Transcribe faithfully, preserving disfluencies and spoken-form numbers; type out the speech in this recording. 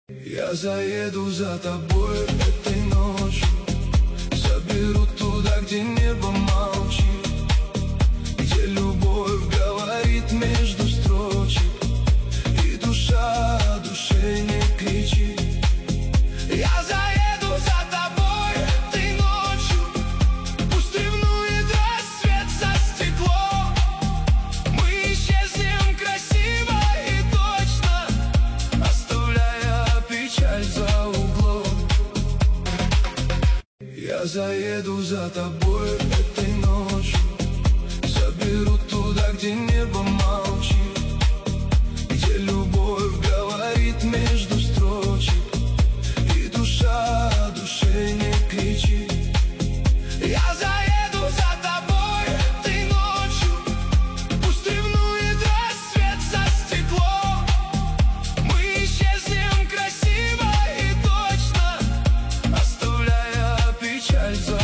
Я заеду за тобой этой ночью, заберу туда, где небо молчит, где любовь говорит между строчек, и душа душе не кричит. Я заеду за тобой этой ночью, пусть ревнует рассвет за стекло. Мы исчезнем красиво и точно, оставляя печаль за углом. Я заеду за тобой этой ночью, заберу туда, где небо молчит, где любовь говорит между строчек, и душа душе не кричит. Я заеду за тобой этой ночью, пусть ревнует рассвет за стекло. Мы исчезнем красиво и точно, оставляя печаль за